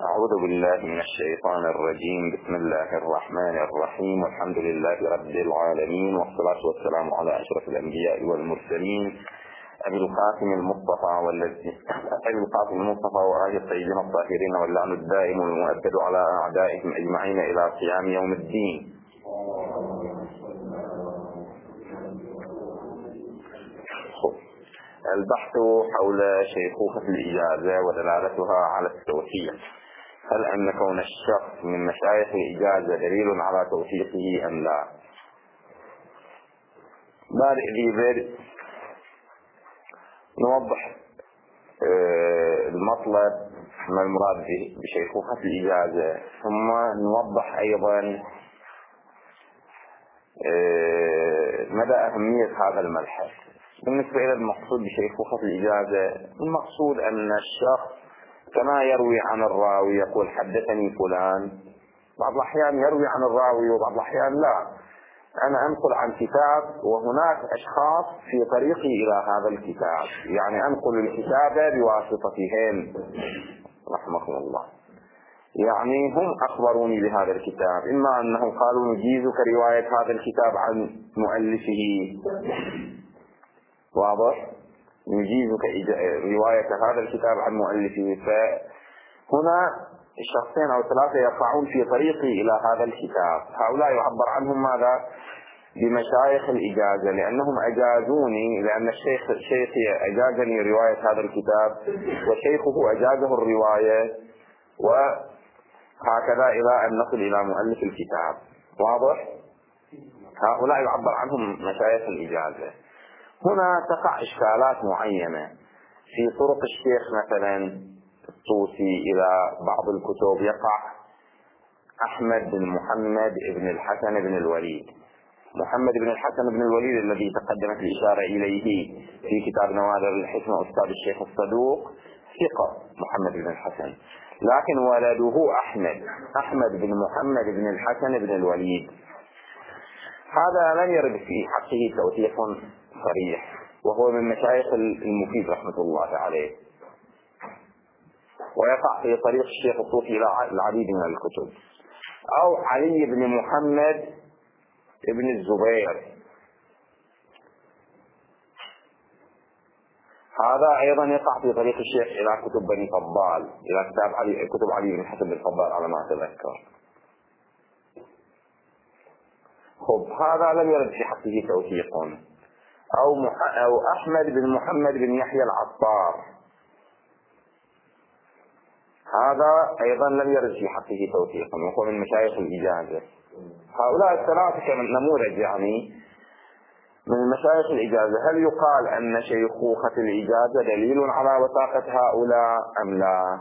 أعوذ بالله من الشيطان الرجيم. بسم الله الرحمن الرحيم، والحمد لله رب العالمين، والصلاة والسلام على أشرف الأنبياء والمرسلين أبي القاسم المصطفى وآله الطيبين الطاهرين، واللعن الدائم المؤبد على أعدائهم أجمعين إلى قيام يوم الدين. البحث حول شيخوخة الإجازة ودلالتها على التوثيق. هل أن كون الشخص من مشايخ الإجازة دليل على توثيقه أم لا؟ بعد ذلك نوضح المطلب ما المراد بشيخوخة الإجازة، ثم نوضح أيضا مدى أهمية هذا المبحث. بالنسبة إلى المقصود بشيخوخة الإجازة، المقصود أن الشخص كما يروي عن الراوي يقول حدثني فلان، بعض الأحيان يروي عن الراوي وبعض الأحيان لا. أنا أنقل عن كتاب وهناك أشخاص في طريقي إلى هذا الكتاب، يعني أنقل الكتاب بواسطتهم رحمكم الله. يعني هم أخبروني بهذا الكتاب، إما أنهم قالوا نجيزك رواية هذا الكتاب عن مؤلفه، واضح، نجيزك رواية هذا الكتاب عن مؤلفه. فهنا الشخصين أو ثلاثة يقعون في طريقي إلى هذا الكتاب، هؤلاء يعبر عنهم ماذا؟ بمشايخ الإجازة، لأنهم أجازوني، لأن الشيخ أجازني رواية هذا الكتاب وشيخه أجازه الرواية، وهكذا إلى أن نصل إلى مؤلف الكتاب، واضح؟ هؤلاء يعبر عنهم مشايخ الإجازة. هنا تقع إشكالات معينة في طرق الشيخ، مثلا الطوسي إلى بعض الكتب يقع أحمد بن محمد بن الحسن بن الوليد. محمد بن الحسن بن الوليد الذي تقدمت الإشارة إليه في كتاب نوادر الحكمة أستاذ الشيخ الصدوق ثقة محمد بن الحسن، لكن ولده أحمد بن محمد بن الحسن بن الوليد، هذا لم يرد في حقه توثيق صريح، وهو من مشايخ المفيد رحمة الله عليه، ويقع في طريق الشيخ الطوسي إلى العديد من الكتب. أو علي بن محمد بن الزبير، هذا أيضا يقع في طريق الشيخ إلى كتب بني فضال، إلى كتب علي بن حسن بن فضال على ما أتذكر. هذا لم يرد في حقه توثيق. أو أحمد بن محمد بن يحيى العطار، هذا أيضا لم يرد في حقه توثيق، وهو من مشايخ الإجازة. هؤلاء الثلاثة كنموذج يعني من مشايخ الإجازة. هل يقال أن شيخوخة الإجازة دليل على وثاقة هؤلاء أم لا؟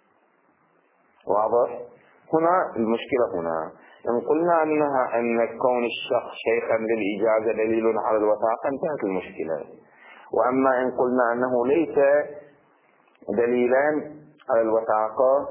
واضح؟ هنا المشكلة هنا إن قلنا أن كون الشخص شيخا للإجازة دليل على الوثاقة انتهت المشكلة، وأما إن قلنا أنه ليس دليلا على الوثاقة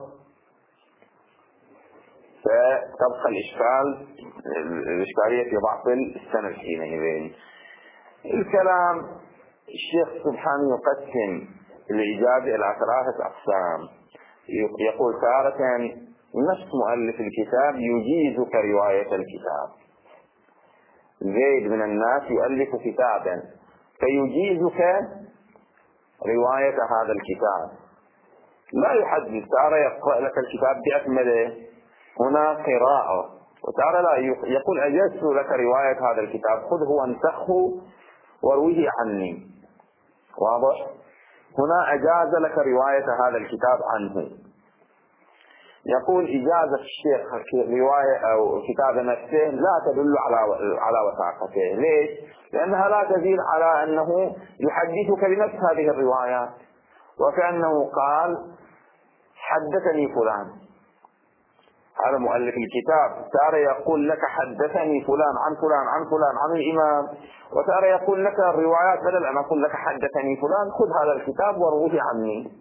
فتبقى الإشكالية في ضعف السند حينئذ. الكلام الشيخ سبحانه يقسم الإجازة إلى ثلاثة أقسام. يقول تارة نفس مؤلف الكتاب يجيزك رواية الكتاب. زيد من الناس يؤلف كتابا فيجيزك رواية هذا الكتاب، لا يحدث، تارة يقرأ لك الكتاب بأكمله، هنا قراءة، وتارة لا، يقول أجزت لك رواية هذا الكتاب، خذه وانسخه ورويه عني، واضح؟ هنا أجاز لك رواية هذا الكتاب عنه. يقول إجازة الشيخ في رواية أو كتاب نفسه لا تدل على وثاقته. ليش؟ لأنها لا تزيد على أنه يحدثك بنفس هذه الروايات، وكأنه قال حدثني فلان، هذا مؤلف الكتاب، تارة يقول لك حدثني فلان عن فلان عن فلان عن الإمام، وتارة يقول لك الروايات بدل أن أقول لك حدثني فلان خذ هذا الكتاب ورويه عني،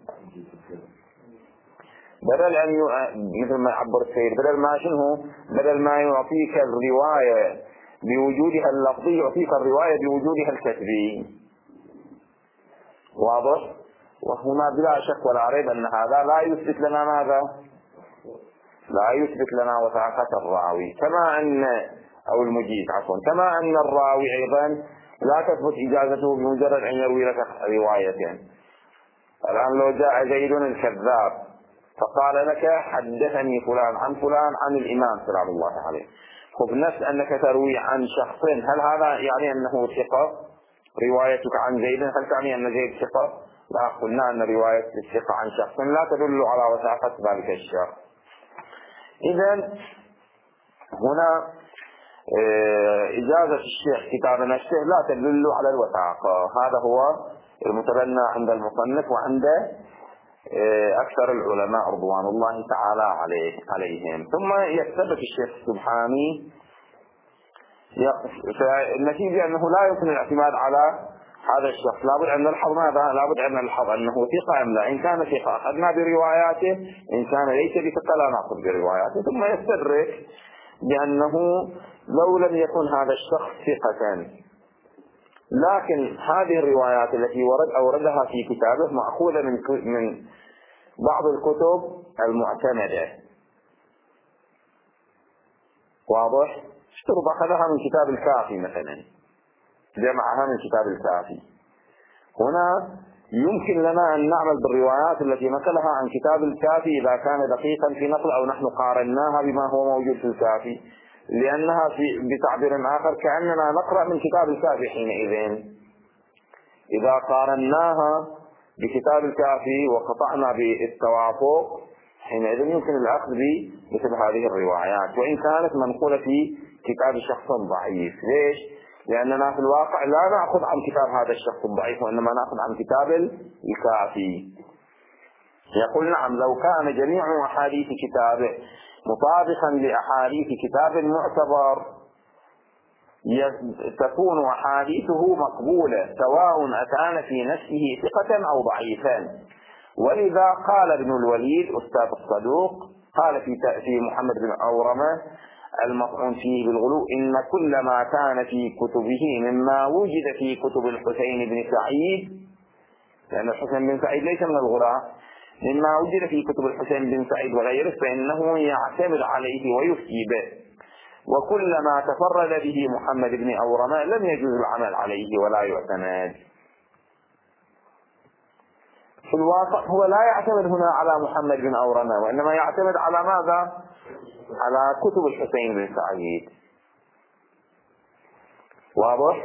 بدل أن مثل ما يعبر السيد، بدل ما يعطيك الرواية بوجودها اللفظي يعطيك الرواية بوجودها الكتبي، واضح؟ وهنا بلا شك ولا ريب أن هذا لا يثبت لنا ماذا؟ لا يثبت لنا وثاقة الراوي، كما أن أو المجيز عفوا، كما أن الراوي أيضا لا تثبت إجازته بمجرد أن يروي لك روايتين. الآن لو جاء زيد الكذاب فقال لك حدثني فلان عن الإمام سلام الله عليه، وبنفس أنك تروي عن شخص، هل هذا يعني أنه ثقة؟ روايتك عن زيد هل تعني أن زيد ثقة؟ لا، قلنا أن رواية الثقة عن شخص لا تدل على وثاقة ذلك الشخص. إذن هنا إجازة الشيخ كتاب نفسه لا تدل على الوثاقة، هذا هو المتبنى عند المصنف وعند أكثر العلماء رضوان الله تعالى عليهم. ثم يثبت الشيخ السبحاني فالنتيجة أنه لا يمكن الاعتماد على هذا الشخص، لابد أن نلحظ ماذا؟ لابد أن نلحظ أنه ثقة أم لا. إن كان ثقة أخذنا برواياته، إن كان ليس بثقة لا نأخذ برواياته. ثم يستدرك بأنه لو لم يكن هذا الشخص ثقة، لكن هذه الروايات التي أوردها في كتابه مأخوذة من بعض الكتب المعتمدة، واضح؟ اشترط أخذها من كتاب الكافي مثلا، جمعها من كتاب الكافي. هنا يمكن لنا أن نعمل بالروايات التي نقلها عن كتاب الكافي إذا كان دقيقا في نقل أو نحن قارناها بما هو موجود في الكافي، لأنها بتعبير آخر كأننا نقرأ من كتاب الكافي حينئذ. إذا قارناها بكتاب الكافي وقطعنا بالتوافق حينئذ يمكن الأخذ بمثل هذه الروايات وإن كانت منقولة في كتاب شخص ضعيف. ليش؟ لأننا في الواقع لا نأخذ عن كتاب هذا الشخص الضعيف وإنما نأخذ عن كتاب الكافي. يقول نعم لو كان جميع أحاديث كتابه مطابقا لأحاديث كتاب معتبر تكون أحاديثه مقبولة سواء أكان في نفسه ثقة أو ضعيفا. ولذا قال ابن الوليد أستاذ الصدوق قال في محمد بن أورمة المطعون فيه بالغلو إن كل ما كان في كتبه مما وجد في كتب الحسين بن سعيد، لأن الحسين بن سعيد ليس من الغلاة، مما وجد في كتب الحسين بن سعيد وغيره فإنه يعتمد عليه ويفتي به، وكلما تفرد به محمد بن أورمة لم يجوز العمل عليه ولا يعتمد. في الواقع هو لا يعتمد هنا على محمد بن أورمة وإنما يعتمد على ماذا؟ على كتب الحسين بن سعيد. واضح؟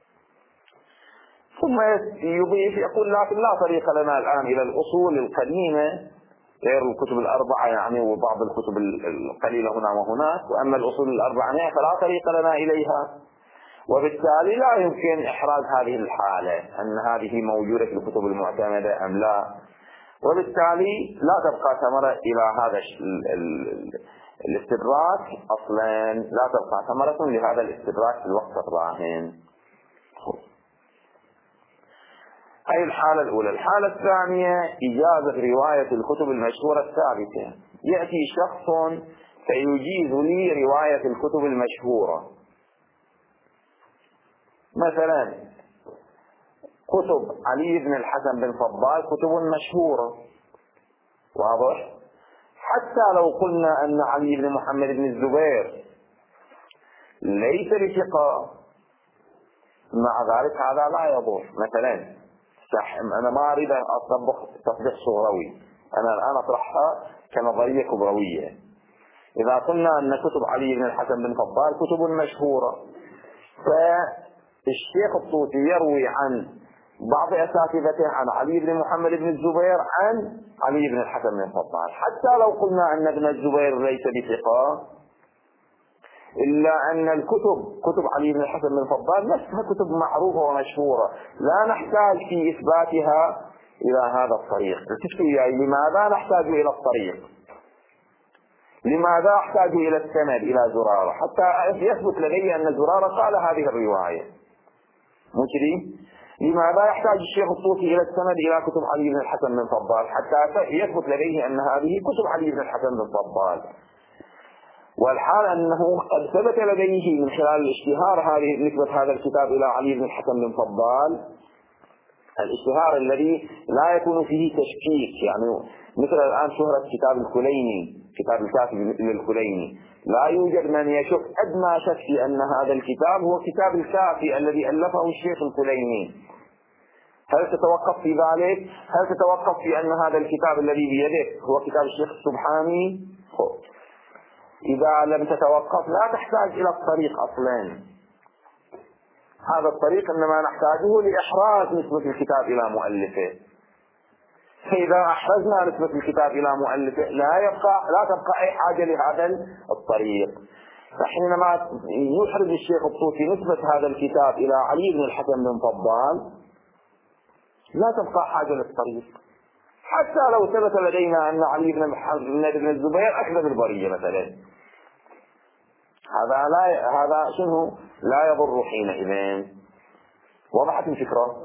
ثم يضيف يقول لكن لا طريق لنا الآن إلى الأصول القديمة غير الكتب الأربعة يعني وبعض الكتب القليلة هنا وهناك، وأما الأصول الأربعة فلا طريق لنا إليها، وبالتالي لا يمكن إحراز هذه الحالة أن هذه موجودة في الكتب المعتمدة أم لا، وبالتالي لا تبقى ثمرة إلى هذا الاستدراك أصلا، لا تبقى ثمرة لهذا الاستدراك في الوقت الراهن. هذه الحالة الأولى. الحالة الثانية إجازة رواية الكتب المشهورة الثابتة. يأتي شخص فيجيز لي رواية الكتب المشهورة، مثلا كتب علي بن الحسن بن فضال كتب مشهورة، واضح؟ حتى لو قلنا أن علي بن محمد بن الزبير ليس بثقة مع ذلك هذا لا يضر. مثلا أنا ما أريد أطبق تطبيق صغروي، أنا الآن أطرحها كنظرية كبروية. إذا قلنا أن كتب علي بن الحسن بن فضال كتب مشهورة، فالشيخ الطوسي يروي عن بعض أساتذته عن علي بن محمد بن الزبير عن علي بن الحسن بن فضال، حتى لو قلنا أن ابن الزبير ليس بثقة إلا أن كتب علي بن الحسن بن فضال نفسها كتب معروفة ومشهورة، لا نحتاج في إثباتها إلى هذا الطريق. لماذا نحتاج إلى الطريق؟ لماذا أحتاج إلى السند إلى زرارة حتى يثبت لدي أن زرارة قال هذه الرواية؟ مجري. لماذا يحتاج الشيخ الطوسي إلى السند إلى كتب علي بن الحسن بن فضال حتى يثبت لديه أن هذه كتب علي بن الحسن بن فضال؟ والحال أنه قد ثبت لديه من خلال الاشتهار هذه نسبة هذا الكتاب إلى علي بن الحسن بن فضال، الاشتهار الذي لا يكون فيه تشكيك، يعني مثل الآن شهرة كتاب الكليني، كتاب الكافي للكليني، لا يوجد من يشك أدنى شك في أن هذا الكتاب هو كتاب الكافي الذي ألفه الشيخ الكليني. هل تتوقف في ذلك؟ هل تتوقف في أن هذا الكتاب الذي بيدك هو كتاب الشيخ السبحاني؟ إذا لم تتوقف لا تحتاج إلى الطريق أصلا. هذا الطريق إنما نحتاجه لإحراز نسبة الكتاب إلى مؤلفه. فإذا أحرزنا نسبة الكتاب إلى مؤلفه لا تبقى أي حاجة لهذا الطريق. فحينما يحرز الشيخ الطوسي نسبة هذا الكتاب إلى علي بن الحكم بن فضال لا تبقى حاجة للطريق، حتى لو ثبت لدينا أن علي بن الزبير أكذب البرية مثلا، هذا شنو لا يضر حينئذ. وضحت الفكرة؟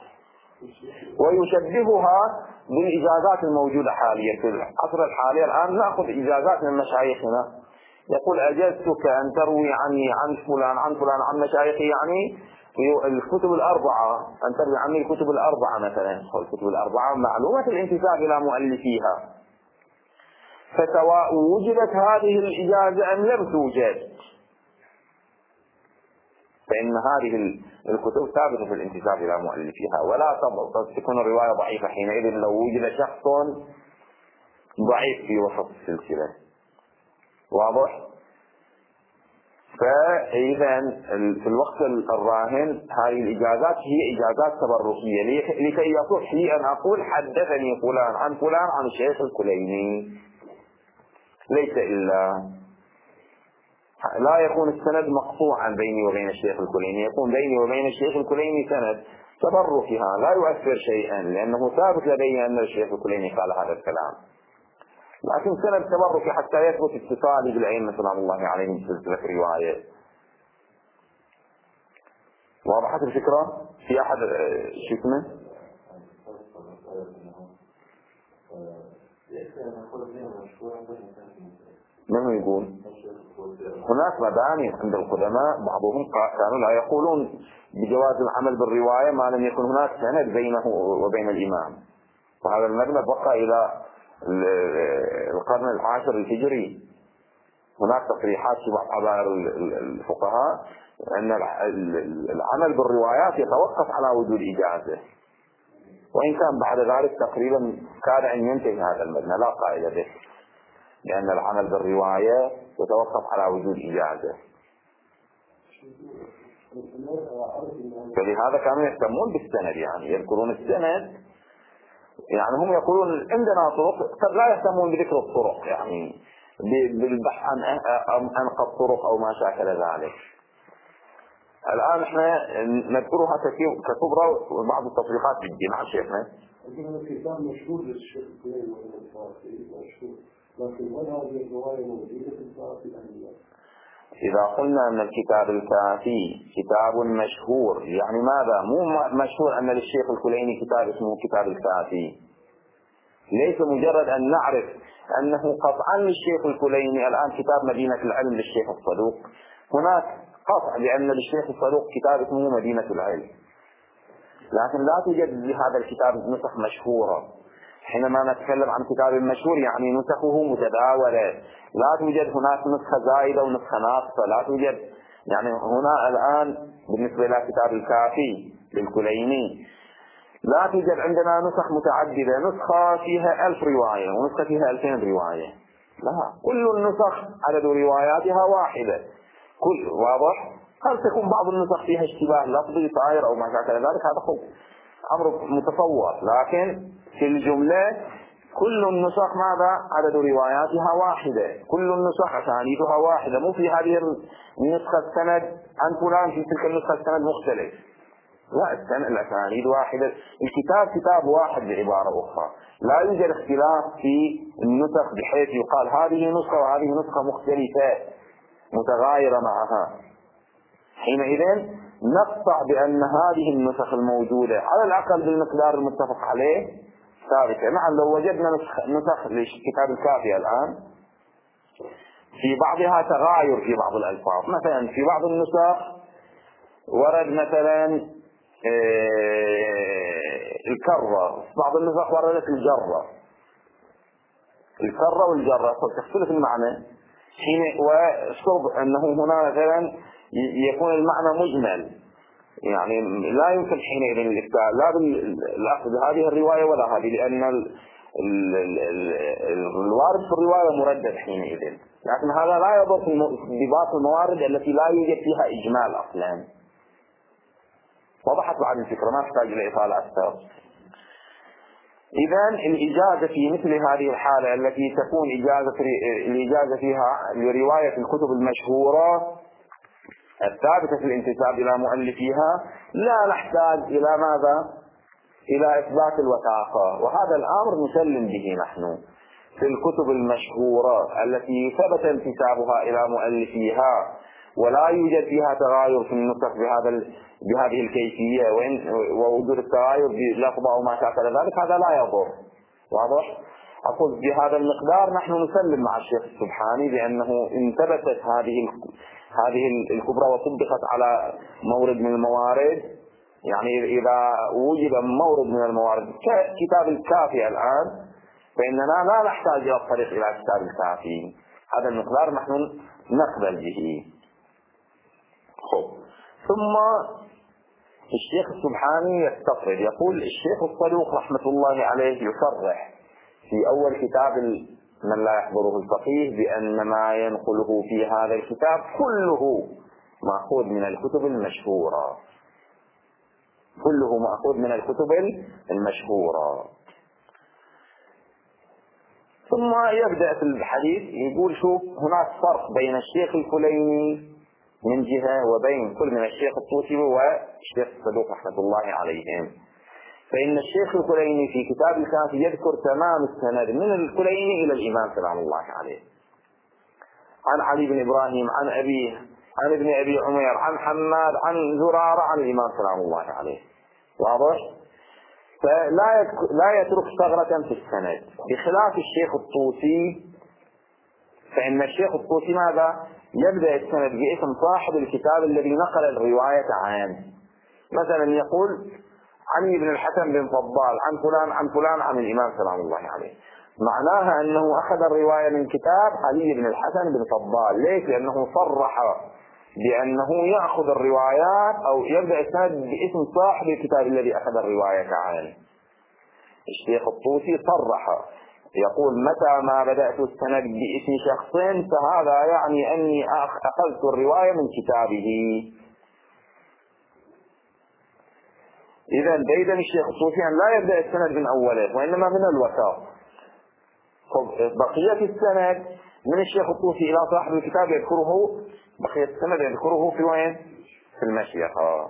ويشبهها بالإجازات الموجودة حاليا في العصر الحالي. الآن نأخذ إجازات من مشايخنا، يقول أجزتك أن تروي عني عن فلان عن فلان عن مشايخي، يعني في الكتب الأربعة أن تروي عني الكتب الأربعة مثلا. الكتب الأربعة معلومة الانتساب إلى مؤلفيها، فسواء وجدت هذه الإجازة أم لم توجد فإن هذه الكتب ثابتة في الانتساب إلى مؤلفيها، ولا تكون الرواية ضعيفة حينئذ لو وجد شخص ضعيف في وسط السلسلة. واضح؟ فإذا في الوقت الراهن هذه الإجازات هي إجازات تبركية لكي يصح لي أن أقول حدثني فلان عن فلان عن الشيخ الكليني، ليس إلا لا يكون السند مقطوعا بيني وبين الشيخ الكليني، يكون بيني وبين الشيخ الكليني سند تبركها لا يؤثر شيئا لأنه ثابت لدي أن الشيخ الكليني قال هذا الكلام، لكن سند تبركي حتى يثبت اتصالي بالأئمة سلام الله عليهم سلسلة رواية. واضحت الفكرة؟ في أحد شكمه؟ من يقول؟ هناك مباني عند القدماء بعضهم كانوا لا يقولون بجواز العمل بالرواية ما لم يكن هناك سند بينه وبين الإمام، وهذا المبنى بقى إلى القرن العاشر الهجري. هناك تصريحات في بعض عبائر الفقهاء أن العمل بالروايات يتوقف على وجود إجازة، وإن كان بعد ذلك تقريبا كاد أن ينتهي هذا المبنى لا قائل به، لأن العمل بالرواية يتوقف على وجود إجازة. فلهذا كانوا يهتمون بالسند، يعني يذكرون السند، يعني هم يقولون عندنا طرق، قد لا يهتمون بذكر الطرق يعني بالبحث عن أنقى الطرق أو ما شاكل ذلك. الآن احنا نذكرها ككبرى وبعض التطبيقات جدية. نعم شيخنا. الكتاب مشهور للشيخ الكليني مشهور، لكن هل هذه الرواية موجودة في الكافي؟ إذا قلنا أن الكتاب الكافي كتاب مشهور، يعني ماذا؟ مو مشهور أن للشيخ الكليني كتاب اسمه كتاب الكافي، ليس مجرد أن نعرف أنه قطعا للشيخ الكليني الآن كتاب مدينة العلم للشيخ الصدوق، هناك قطع بأن للشيخ الصدوق كتاب اسمه مدينة العلم، لكن لا توجد لهذا الكتاب نسخ مشهورة. حينما نتكلم عن كتاب مشهور يعني نسخه متداولة، لا توجد هناك نسخة زائدة ونسخة ناقصة، لا توجد. يعني هنا الآن بالنسبة إلى كتاب الكافي للكليني لا توجد عندنا نسخ متعددة، نسخة فيها 1000 رواية ونسخة فيها 2000 رواية، لا، كل النسخ عدد رواياتها واحدة. كل واضح؟ قد تكون بعض النسخ فيها اشتباه لفظي طائر أو ما شابه ذلك، هذا أمر متصور، لكن في الجملة كل النسخ ماذا؟ عدد رواياتها واحدة، كل النسخ أسانيدها واحدة، مو في هذه النسخة السند عن فلان في تلك النسخة السند مختلف، لا، الأسانيد واحدة، الكتاب كتاب واحد بعبارة أخرى، لا يوجد اختلاف في النسخ بحيث يقال هذه نسخة وهذه نسخة مختلفة متغايرة معها. حينئذ نقطع بأن هذه النسخ الموجودة على الأقل بالمقدار المتفق عليه ثابتة. نعم، لو وجدنا نسخ لكتاب الكافي الآن في بعضها تغاير في بعض الألفاظ، مثلا في بعض النسخ ورد مثلا الكرة، بعض النسخ وردت الجرة، الكرة والجرة تختلف المعنى حين، واشرب أنه هنا مثلا يكون المعنى مجمل، يعني لا يمكن حينئذ الإفتاء لا بالأخذ هذه الرواية ولا هذه، لأن الوارد في الرواية مردد حينئذ، لكن هذا لا يضر في ضباط الموارد التي لا يوجد فيها إجمال أصلا. وضحت بعد الفكرة، ما تحتاج إلى إطالة أكثر. إذن الإجازة في مثل هذه الحالة التي تكون الإجازة فيها لرواية الكتب المشهورة الثابتة في الانتساب إلى مؤلفيها، لا نحتاج إلى ماذا؟ إلى إثبات الوثاقة، وهذا الأمر نسلم به نحن في الكتب المشهورة التي ثبت انتسابها إلى مؤلفيها ولا يوجد فيها تغاير في النسخ بهذه الكيفية، ووجود التغاير بلفظ أو ما شاكل ذلك هذا لا يضر. واضح؟ أقول بهذا المقدار نحن نسلم مع الشيخ السبحاني بأنه إن ثبتت هذه الكبرى وطبقت على مورد من الموارد، يعني إذا وجد مورد من الموارد ككتاب الكافي الآن فإننا لا نحتاج إلى الطريق إلى كتاب الكافي، هذا المقدار نحن نقبل به. ثم الشيخ السبحاني يستطرد، يقول الشيخ الصدوق رحمة الله عليه يصرح في أول كتاب من لا يحضره الفقيه بأن ما ينقله في هذا الكتاب كله مأخوذ من الكتب المشهورة، كله مأخوذ من الكتب المشهورة. ثم يبدأ في الحديث يقول شوف هناك فرق بين الشيخ الكليني من جهة وبين كل من الشيخ الطوسي والشيخ الصدوق رحمة الله عليهم. فإن الشيخ الكليني في كتاب الكافي يذكر تمام السند من الكليني إلى الإمام سلام الله عليه، عن علي بن إبراهيم عن أبيه عن ابن أبي عمير عن حماد عن زرارة عن الإمام سلام الله عليه. واضح؟ فلا يترك ثغرة في السند، بخلاف الشيخ الطوسي فإن الشيخ الطوسي ماذا؟ يبدأ السند باسم صاحب الكتاب الذي نقل الرواية عنه، مثلا يقول علي بن الحسن بن فضال عن فلان عن فلان عن الإمام سلام الله عليه، معناها أنه أخذ الرواية من كتاب علي بن الحسن بن فضال. ليش؟ لأنه صرح بأنه يأخذ الروايات أو يبدأ السند باسم صاحب الكتاب الذي أخذ الرواية عنه. الشيخ الطوسي صرح يقول متى ما بدأت السند باسم شخص فهذا يعني أني أخذت الرواية من كتابه. إذا بيدن الشيخ الطوسي أن لا يبدأ السند من أوله وإنما من الوسط. بقية السند من الشيخ الطوسي إلى صاحب الكتاب يذكره، بقية السند يذكره في وين؟ في المشيخة.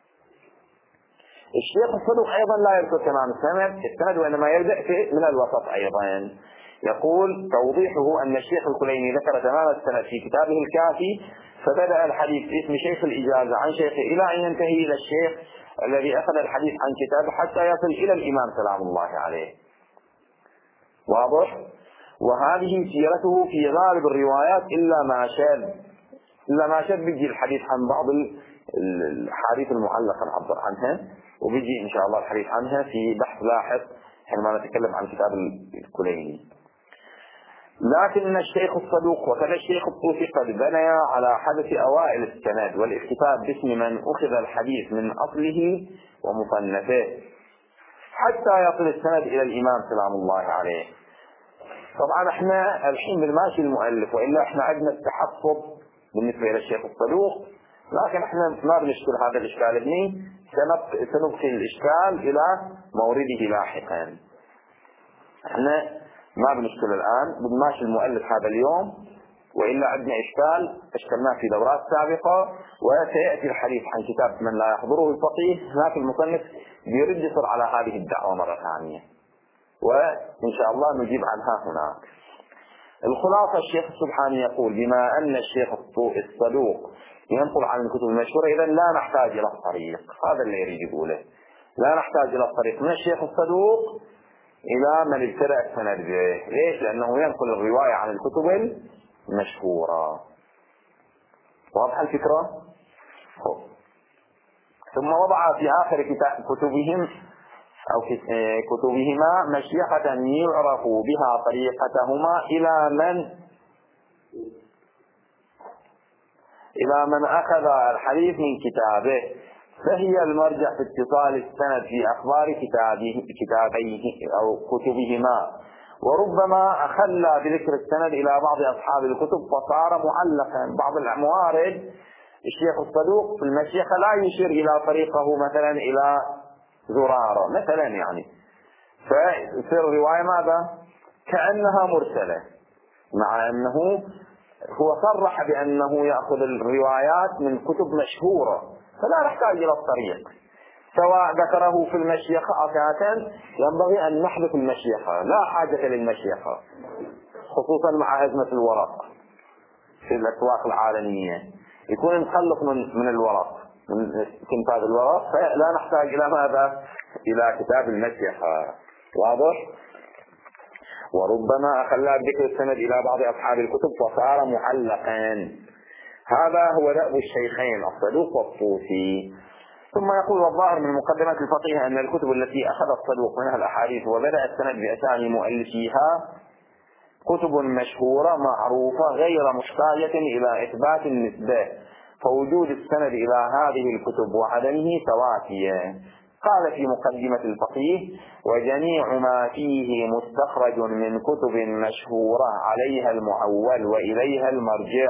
الشيخ الصدوق أيضا لا يذكر تمام السند وإنما يبدأ من الوسط أيضا. يقول توضيحه أن الشيخ الكليني ذكر تمام السند في كتابه الكافي، فبدأ الحديث باسم شيخ الإجازة عن شيخه إلى أن ينتهي إلى الشيخ الذي أخذ الحديث عن كتابه حتى يصل إلى الإمام سلام الله عليه. واضح؟ وهذه سيرته في غالب الروايات إلا ما شذ بيجي الحديث عن بعض الحديث المعلقة نعبر عنها، وبيجي إن شاء الله الحديث عنها في بحث لاحق حينما نتكلم عن كتاب الكليني. لكن الشيخ الصدوق وكذا الشيخ الطوسي قد بنيا على حدث أوائل السند والاكتفاء باسم من أخذ الحديث من أصله ومصنفه حتى يصل السند إلى الإمام سلام الله عليه. طبعا احنا الحين بنماشي المؤلف، وإلا احنا عندنا التحفظ بالنسبة إلى الشيخ الصدوق، لكن احنا ما بنشكل هذا الإشكال ابني، سنبقي الإشكال إلى مورده لاحقا. احنا ما بنشكل الآن، بنماشي المؤلف هذا اليوم، وإلا عندنا إشكال أشكلناه في دورات سابقة، وسيأتي الحديث عن كتاب من لا يحضره الفقيه. هناك المصنف بيرد يصر على هذه الدعوة مرة ثانية، وإن شاء الله نجيب عنها هناك. الخلاصة الشيخ السبحاني يقول بما أن الشيخ الصدوق ينقل عن الكتب المشهورة إذا لا نحتاج إلى الطريق، هذا اللي يريد يقوله، لا نحتاج إلى الطريق من الشيخ الصدوق إلى من ابتدأ السند به. ليش؟ لأنه ينقل الرواية عن الكتب المشهورة. واضح الفكرة؟ ثم وضع في آخر كتبهم أو كتبهما مشيخة يعرف بها طريقتهما إلى من أخذ الحديث من كتابه، فهي المرجع في اتصال السند في أخبار كتابيه أو كتبهما. وربما أخل بذكر السند إلى بعض أصحاب الكتب فصار معلقا. بعض الموارد الشيخ الصدوق في المشيخة لا يشير إلى طريقه مثلا إلى زرارة مثلا، يعني فيصير الرواية ماذا؟ كأنها مرسلة، مع أنه هو صرح بأنه يأخذ الروايات من كتب مشهورة، فلا نحتاج إلى الطريق. سواء ذكره في المشيخة أساسا ينبغي أن نحذف المشيخة، لا حاجة للمشيخة، خصوصا مع أزمة الورق في الأسواق العالمية، يكون نخلص من الورق، من كتاب الورق، فلا نحتاج إلى ماذا؟ إلى كتاب المشيخة. واضح؟ وربما أخلى بذكر السند إلى بعض أصحاب الكتب فصار معلقا. هذا هو دأب الشيخين الصدوق والطوسي. ثم يقول: والظاهر من مقدمة الفقيه أن الكتب التي أخذ الصدوق منها الأحاديث وبدأ السند بأسامي مؤلفيها كتب مشهورة معروفة غير محتاجة إلى إثبات النسبة، فوجود السند إلى هذه الكتب وعدمه سواسية. قال في مقدمة الفقيه: وجميع ما فيه مستخرج من كتب مشهورة عليها المعول وإليها المرجع.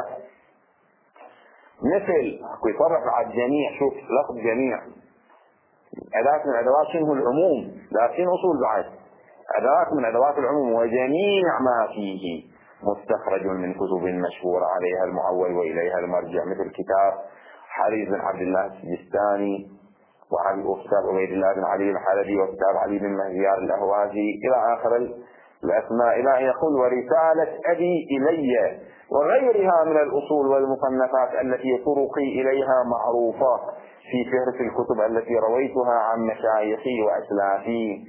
مثل يصرح على الجميع، شوف لفظ جميع أداة من أدوات شنه العموم، لكن أصول بعد أداة من أدوات العموم. وجميع ما فيه مستخرج من كتب مشهورة عليها المعول وإليها المرجع، مثل كتاب حريز بن عبد الله السجستاني، وكتاب عبيد الله بن علي الحلبي، وكتاب علي بن مهيار الأهوازي، إلى آخر الأسماء. إلى يقول: ورسالة أبي إلي، وغيرها من الأصول والمصنفات التي طرقي إليها معروفة في فهرس الكتب التي رويتها عن مشايخي وأسلافي.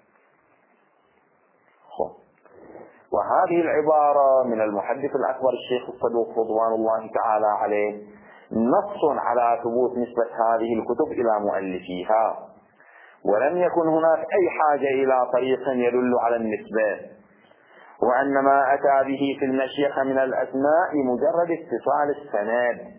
وهذه العبارة من المحدث الأكبر الشيخ الصدوق رضوان الله تعالى عليه نص على ثبوت نسبة هذه الكتب إلى مؤلفيها، ولم يكن هناك أي حاجة إلى طريق يدل على النسبة، وأن ما أتى به في المشيخة من الأسماء مجرد اتصال السند.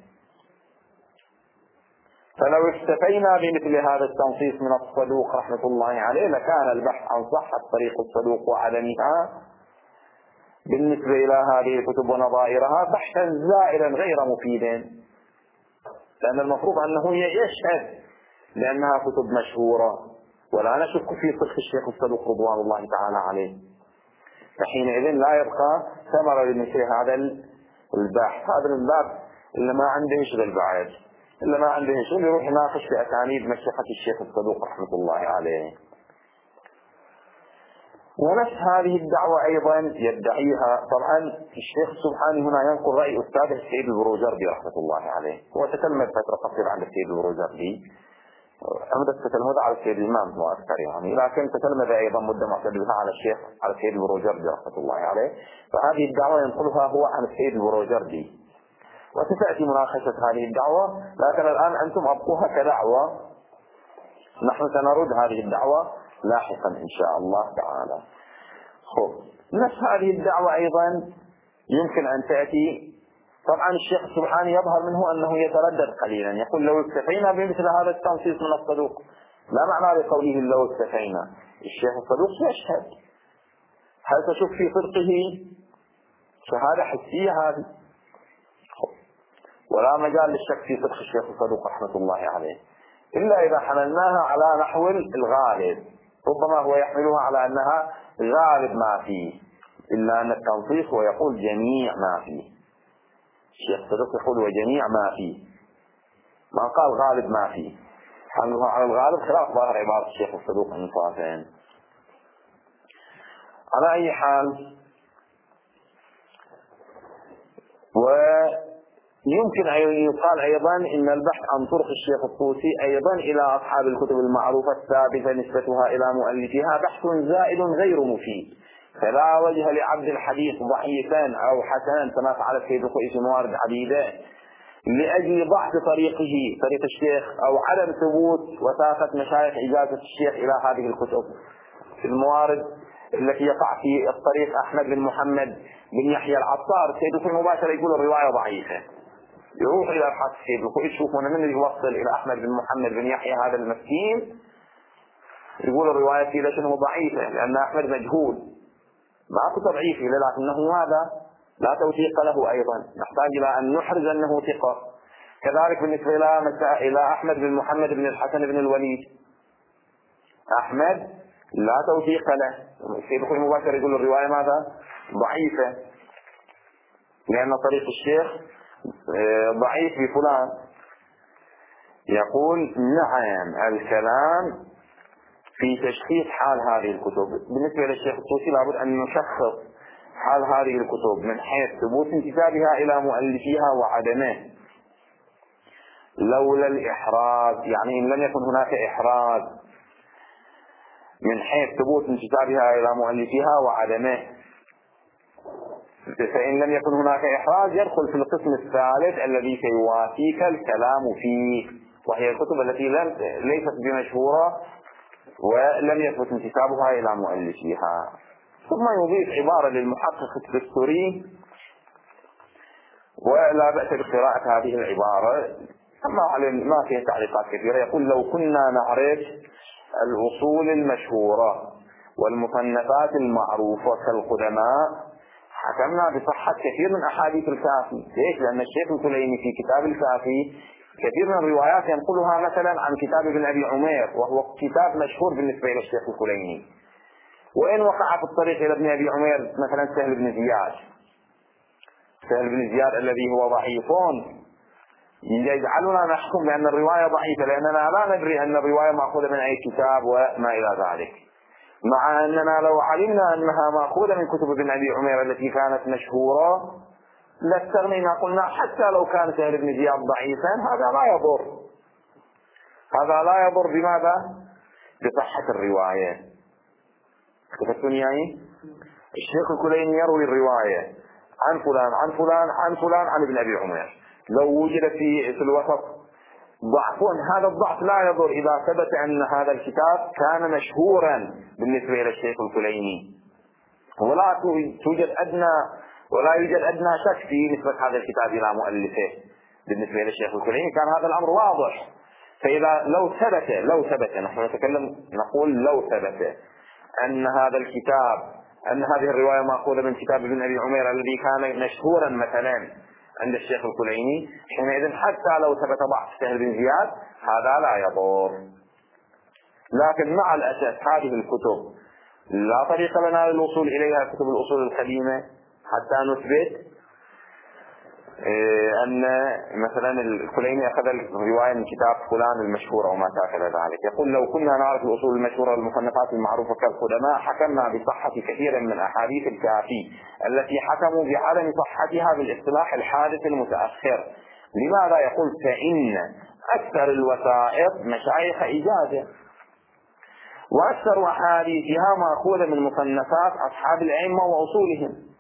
فلو اكتفينا بمثل هذا التنصيص من الصدوق رحمة الله عليه لكان البحث عن صحة طريق الصدوق وعدمها بالنسبة إلى هذه الكتب ونظائرها بحثا زائلا غير مفيدا، لأن المفروض أنه يشهد لأنها كتب مشهورة، ولا نشك في صدق الشيخ الصدوق رضوان الله تعالى عليه. فحينئذ لا يبقى ثمرة لمثل هذا البحث. هذا الباب اللي ما عنده يشغل بعد، اللي ما عنده يشغل يروح يناقش في أسانيد مشيخة الشيخ الصدوق رحمة الله عليه. ونفس هذه الدعوة أيضا يدعيها طبعا الشيخ السبحاني هنا ينقل رأي أستاذه السيد البروجردي رحمة الله عليه، وتكلم فترة قصيرة عن السيد البروجردي، عمدت تكلم على السيد الإمام هو أكثر يعني، لكن تكلم أيضا مدة معتدلها على السيد البروجردي رحمة الله عليه. فهذه الدعوة ينقلها هو عن السيد البروجردي، وستأتي مناقشة هذه الدعوة، لكن الآن أنتم أبقوها كدعوة، نحن سنرد هذه الدعوة لاحقا إن شاء الله تعالى. نفس هذه الدعوة أيضا يمكن أن تأتي. طبعا الشيخ السبحاني يظهر منه أنه يتردد قليلا، يقول: لو اكتفينا بمثل هذا التنصيص من الصدوق، لا معنى لقوله لو اكتفينا. الشيخ الصدوق يشهد، هل تشوف في صدقه شهادة حسية هذه؟ ولا مجال للشك في صدق الشيخ الصدوق رحمة الله عليه، إلا إذا حملناها على نحو الغالب. ربما هو يحملها على أنها غالب ما فيه، إلا أن التنصيص هو يقول جميع ما فيه. الشيخ الصدوق يقول وجميع ما فيه، ما قال غالب ما فيه. حملها على الغالب خلاف ظاهر عبارة الشيخ الصدوق إنصافين. على أي حال، ويمكن أن يقال أيضا إن البحث عن طرق الشيخ الطوسي أيضا إلى أصحاب الكتب المعروفة الثابتة نسبتها إلى مؤلفها بحث زائد غير مفيد، فلا وجه لعبد الحديث ضعيفا أو حسنا كما فعل السيد الخوئي في موارد عديدة لأجل ضعف طريق الشيخ أو عدم ثبوت وثاقة مشايخ إجازة الشيخ إلى هذه الكتب في الموارد التي يقع في الطريق أحمد بن محمد بن يحيى العطار. السيد الخوئي مباشرة يقول الرواية ضعيفة، يروح إلى أبحاث السيد الخوئي يشوفون من اللي يوصل إلى أحمد بن محمد بن يحيى هذا المسكين، يقول الرواية فيه لشنه ضعيفة لأن أحمد مجهول، ما تضعيفه لكنه هذا لا توثيق له أيضا، نحتاج إلى أن نحرز أنه ثقة. كذلك بالنسبة إلى أحمد بن محمد بن الحسن بن الوليد، أحمد لا توثيق له، السيد الخوئي مباشر يقول الرواية ماذا؟ ضعيفة، لأن طريق الشيخ ضعيف بفلان. يقول نعم الكلام في تشخيص حال هذه الكتب. بالنسبة للشيخ الطوسي لابد أن نشخص حال هذه الكتب من حيث ثبوت انتسابها إلى مؤلفيها وعدمه، لولا الإحراز، يعني إن لم يكن هناك إحراز من حيث ثبوت انتسابها إلى مؤلفيها وعدمه، فإن لم يكن هناك إحراز يدخل في القسم الثالث الذي سيوافيك الكلام فيه، وهي الكتب التي ليست بمشهورة ولم يثبت انتسابها إلى مؤلفيها. ثم يضيف عبارة للمحقق الدستوري ولا بأس بقراءة هذه العبارة، ما فيها تعليقات كثيرة. يقول لو كنا نعرف الأصول المشهورة والمصنفات المعروفة كالقدماء حكمنا بصحة كثير من أحاديث الكافي. ليش؟ لأن الشيخ الكليني في كتاب الكافي كثير من الروايات ينقلها مثلا عن كتاب ابن أبي عمير، وهو كتاب مشهور بالنسبة إلى الشيخ الكليني، وإن وقع في الطريق إلى ابن أبي عمير مثلا سهل بن زياد الذي هو ضعيف يجعلنا نحكم بأن الرواية ضعيفة، لأننا لا ندري أن الرواية مأخوذة من أي كتاب وما إلى ذلك، مع أننا لو علمنا أنها مأخوذة من كتب ابن أبي عمير التي كانت مشهورة لاستغنينا، قلنا حتى لو كان سهل بن زياد ضعيفا هذا لا يضر بماذا؟ بصحة الرواية. كتبتم يعني الشيخ الكليني يروي الرواية عن فلان عن فلان عن فلان عن ابن أبي عمير، لو وجد في الوسط ضعف، هذا الضعف لا يضر إذا ثبت أن هذا الكتاب كان مشهورا بالنسبة إلى الشيخ الكليني، ولا يوجد أدنى شك في نسبة هذا الكتاب إلى مؤلفه. بالنسبة للشيخ الكليني كان هذا الأمر واضح. فإذا لو ثبت نحن نقول لو ثبت أن هذا الكتاب، أن هذه الرواية مأخوذة من كتاب ابن أبي عمير الذي كان مشهورا مثلا عند الشيخ الكليني، حينئذ حتى لو ثبت ضعف سهل بن زياد هذا لا يضر. لكن مع الأسف هذه الكتب لا طريق لنا للوصول إليها، كتب الأصول القديمة، حتى نثبت أن مثلا الكليني أخذ الرواية من كتاب فلان المشهور أو ما شابه ذلك. يقول لو كنا نعرف الأصول المشهورة والمصنفات المعروفة كالقدماء حكمنا بصحة كثير من أحاديث الكافي التي حكموا بعدم صحتها بالاصطلاح الحادث المتأخر. لماذا؟ يقول فإن أكثر الوثائق مشايخ إجازة، وأكثر أحاديثها مأخوذة من مصنفات أصحاب الأئمة وأصولهم،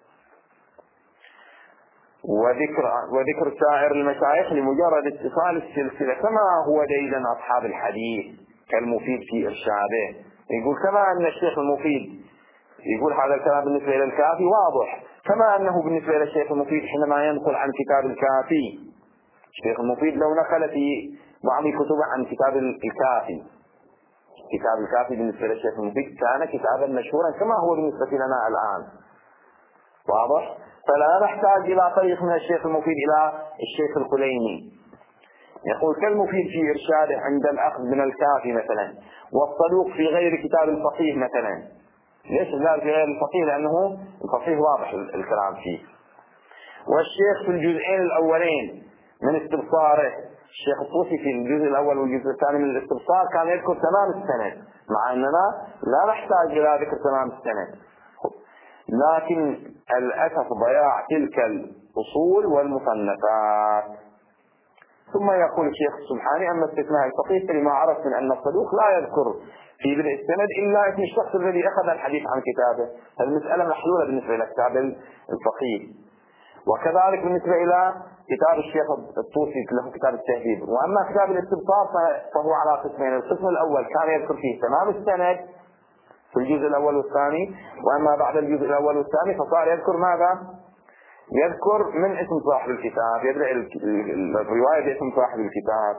وذكر سائر المشايخ لمجرد اتصال السلسلة كما هو ديدا أصحاب الحديث كالمفيد في إرشاده. يقول كما أن الشيخ المفيد يقول هذا الكلام بالنسبة إلى الكافي واضح، كما أنه بالنسبة إلى الشيخ المفيد حينما ينقل عن كتاب الكافي، الشيخ المفيد لو نقل في بعض كتب عن كتاب الكافي، كتاب الكافي بالنسبة للشيخ المفيد كان كتابا مشهورا كما هو بالنسبة لنا الآن، واضح؟ فلا نحتاج إلى طريق من الشيخ المفيد إلى الشيخ الكليني. يقول كالمفيد في إرشاده عند الأخذ من الكافي مثلا، والصدوق في غير كتاب الفقيه مثلا. ليش ذلك في غير الفقيه؟ لأنه الفقيه واضح الكلام فيه. والشيخ في الجزئين الأولين من استبصاره، الشيخ الطوسي في الجزء الأول والجزء الثاني من الاستبصار كان يذكر تمام السند، مع أننا لا نحتاج إلى ذكر تمام السند، لكن الأسف ضياع تلك الأصول والمصنفات. ثم يقول الشيخ السبحاني أما استثناء الفقيه فلما عرف من أن الصدوق لا يذكر في بدء السند إلا اسم الشخص الذي أخذ الحديث عن كتابه، المسألة محلولة بالنسبة إلى كتاب الفقيه. وكذلك بالنسبة إلى كتاب الشيخ الطوسي له كتاب التهذيب. وأما كتاب الاستبصار فهو على قسمين: القسم الأول كان يذكر فيه تمام السند في الجزء الأول والثاني، وأما بعد الجزء الأول والثاني فصار يذكر ماذا؟ يذكر من اسم صاحب الكتاب، يبدأ الرواية باسم صاحب الكتاب.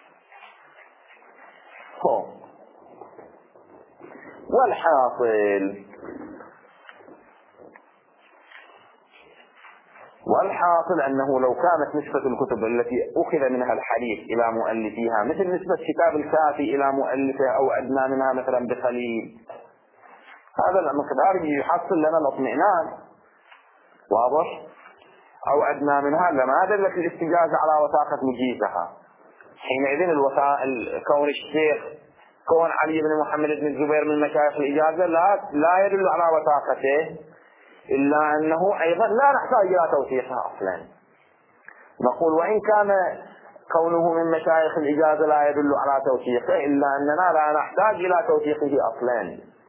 والحاصل أنه لو كانت نسبة الكتب التي أخذ منها الحديث إلى مؤلفيها مثل نسبة كتاب الكافي إلى مؤلفه أو أدنى منها مثلا بقليل، هذا المقدار يحصل لنا الاطمئنان، واضح؟ أو أدنى منها لما دلت الاستجازة على وثاقة مجيزها. حينئذ كون الشيخ كون علي بن محمد بن الزبير من مشايخ الإجازة لا يدل على وثاقته، إلا أنه أيضا لا نحتاج إلى توثيقها أصلا. نقول وإن كان كونه من مشايخ الإجازة لا يدل على توثيقه، إلا أننا لا نحتاج إلى توثيقه أصلا.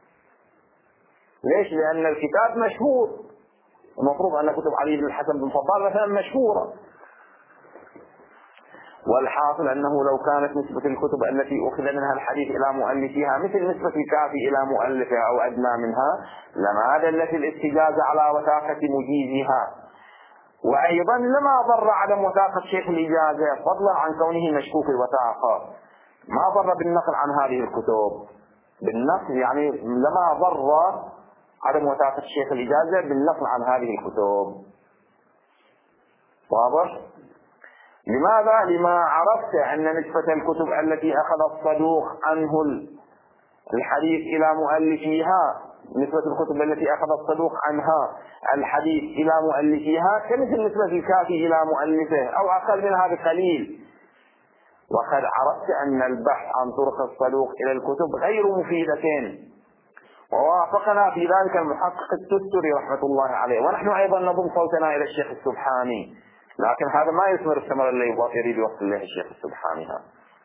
ليش؟ لأن الكتاب مشهور، المفروض أن كتب علي بن الحسن بن فضال مثلا مشهورة. والحاصل أنه لو كانت نسبة الكتب التي أخذ منها الحديث إلى مؤلفها مثل نسبة الكافي إلى مؤلفها أو أدنى منها لما دلت الاستجازة على وثاقة مجيزها. وأيضا لما ضر عدم وثاقة شيخ الإجازة فضلا عن كونه مشكوك الوثاقة، ما ضر بالنقل عن هذه الكتب بالنقل، يعني لما ضر عدم وثاقة شيخ الإجازة بالنقل عن هذه الكتب. واضح؟ لماذا؟ لما عرفت أن نسبة الكتب التي أخذ الصدوق عنه الحديث إلى مؤلفيها، نسبة الكتب التي أخذ الصدوق عنها الحديث إلى مؤلفيها كمثل نسبة الكافي إلى مؤلفه أو أقل منها بقليل. وقد عرفت أن البحث عن طرق الصدوق إلى الكتب غير مفيدة، ووافقنا في ذلك المحقق التستري رحمة الله عليه، ونحن أيضا نضم صوتنا إلى الشيخ السبحاني، لكن هذا ما يثمر الثمر اللي يريد وقت الله الشيخ السبحاني هذا،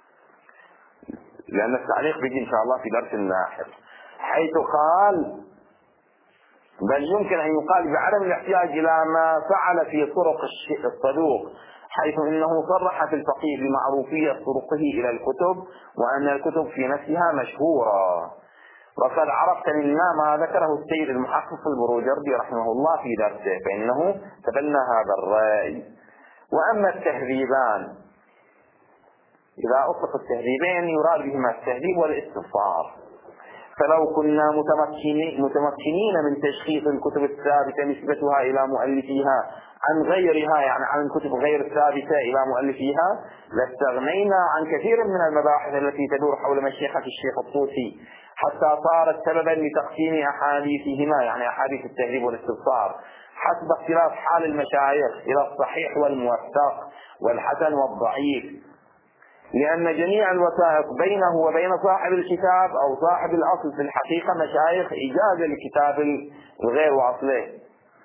لأن التعليق بيجي إن شاء الله في درس لاحق، حيث قال بل يمكن أن يقال بعدم الاحتياج إلى ما فعل في طرق الصدوق، حيث إنه صرح في الفقيه بمعروفية طرقه إلى الكتب وأن الكتب في نفسها مشهورة. وقد عرفت منا ما ذكره السيد المحقق البروجردي رحمه الله في درسه، فإنه تبنى هذا الرأي. وأما التهذيبان، إذا أطلق التهذيبين يراد بهما التهذيب والاستبصار، فلو كنا متمكنين من تشخيص الكتب الثابتة نسبتها إلى مؤلفيها عن غيرها، يعني عن الكتب غير الثابتة إلى مؤلفيها، لاستغنينا عن كثير من المباحث التي تدور حول مشيخة الشيخ الطوسي، حتى صارت سببا لتقسيم أحاديثهما، يعني أحاديث التهذيب والاستبصار، حسب اختلاف حال المشايخ إلى الصحيح والموثق والحسن والضعيف، لأن جميع الوثائق بينه وبين صاحب الكتاب أو صاحب الأصل في الحقيقة مشايخ إجازة لكتاب الغير وأصله،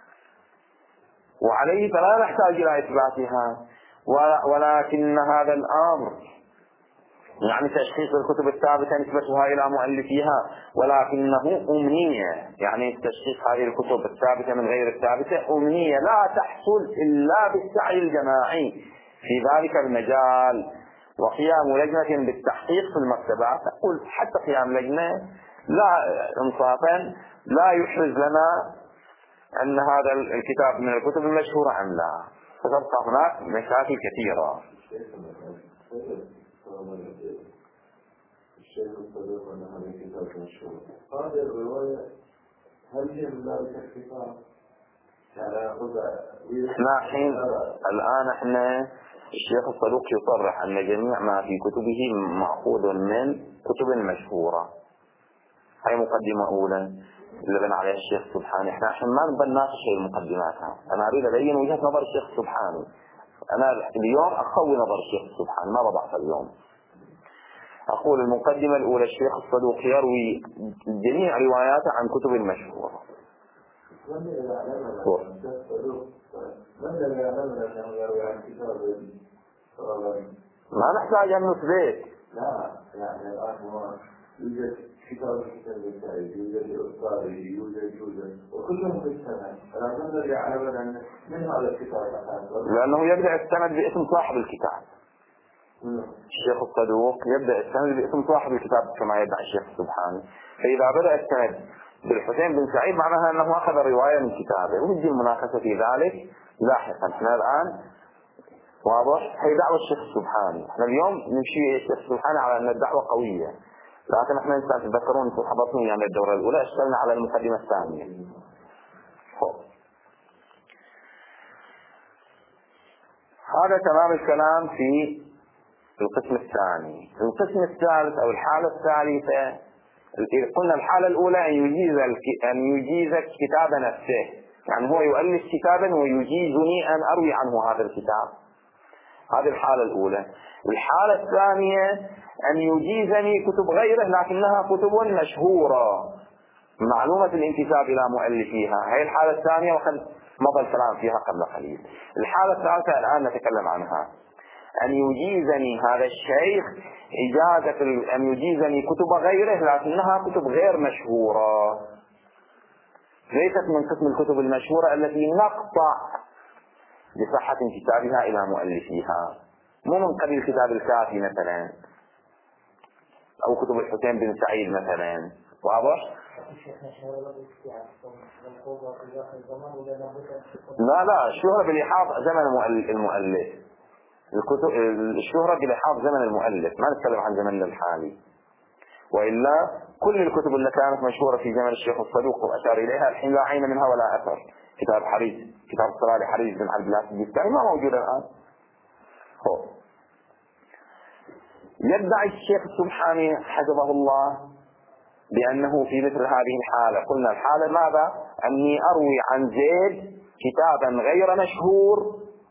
وعليه فلا نحتاج إلى إثباتها. ولكن هذا الأمر يعني تشخيص الكتب الثابتة نسبتها إلى مؤلفيها، ولكنه أمنية، يعني تشخيص هذه الكتب الثابتة من غير الثابتة أمنية لا تحصل إلا بالسعي الجماعي في ذلك المجال، وقيام لجنة بالتحقيق في المكتبات. أقول حتى قيام لجنة لا إنصافا لا يحرز لنا أن هذا الكتاب من الكتب المشهورة أم لا، فتبقى هناك مشاكل كثيرة. الشيخ الصدوق أن هذا الكتاب مشهور، هذه الرواية هل هي من ذلك الكتاب؟ الآن احنا الشيخ الصدوق يصرح أن جميع ما في كتبه مأخوذ من كتب مشهورة. هاي مقدمة أولى اللي بنى عليها الشيخ سبحانه. احنا ما نبناش شيء المقدمات، أنا أريد أبين وجهة نظر الشيخ سبحانه. أنا اليوم أقوي نظر الشيخ سبحانه، ما بضعف اليوم. أقول المقدمة الأولى الشيخ الصدوق يروي جميع رواياته عن كتب مشهورة. ما نحتاج أن نثبت. لا يعني الآن هو يوجد كتاب السعيد يوجد الأستاذي يوجد وكلهم بالسنة فلا نقدر يعلم أن من هذا الكتاب لأنه يبدأ السند باسم صاحب الكتاب. الشيخ الصدوق يبدأ السند باسم صاحب الكتاب كما يدعي الشيخ السبحاني. فإذا بدأ السند بالحسين بن سعيد معناها أنه أخذ الرواية من كتابه، ويجي المناقشة في ذلك لاحقا. احنا الآن واضح هي دعوة الشيخ السبحاني. احنا اليوم نمشي الشيخ السبحاني على أن الدعوة قوية، لكن احنا تذكرون حضرتوني يعني الدورة الأولى اشتغلنا على المقدمة الثانية. هذا تمام الكلام في القسم الثاني. القسم الثالث أو الحالة الثالثة، قلنا الحالة الأولى أن يجيز الكتاب نفسه، يعني هو يؤلف كتابا ويجيزني أن أروي عنه هذا الكتاب. هذه الحالة الأولى. الحالة الثانية أن يجيزني كتب غيره لكنها كتب مشهورة معلومة الانتساب إلى مؤلفيها. هذه الحالة الثانية وقد مضى الكلام فيها قبل قليل. الحالة الثالثة الآن نتكلم عنها، أن يجيزني هذا الشيخ إجازة أن يجيزني كتب غيره لكنها كتب غير مشهورة، ليست من قسم الكتب المشهورة التي نقطع بصحة انتسابها إلى مؤلفيها، مو من قبيل كتاب الكافي مثلا أو كتب الحسين بن سعيد مثلا. واضح؟ لا الشهرة بلحاظ زمن المؤلف، الشهرة بلحاظ زمن المؤلف، ما نتكلم عن زمن الحالي. وإلا كل الكتب اللي كانت مشهورة في زمن الشيخ الصدوق وأشار إليها الحين لا عين منها ولا أثر. كتاب حريز، كتاب الصلاة لحريز بن عبد الله السجستاني ما موجود الآن. يدعي الشيخ السبحاني حفظه الله بأنه في مثل هذه الحالة، قلنا الحالة ماذا؟ أني أروي عن زيد كتابا غير مشهور،